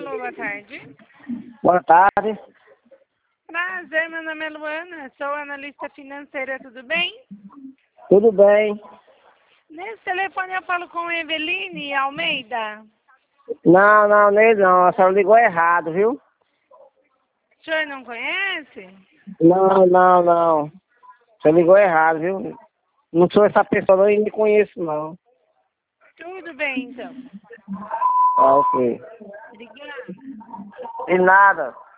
Alô, boa tarde. Boa tarde. Prazer, meu nome é Luana, sou analista financeira, tudo bem? Tudo bem? Nesse telefone eu falo com Eveline Almeida. Não, nele não. A senhora ligou errado, viu? O senhor não conhece? Não. Você ligou errado, viu? Não sou essa pessoa, não, e nem conheço, não. Tudo bem, então. Ah, ok. Obrigada. De nada.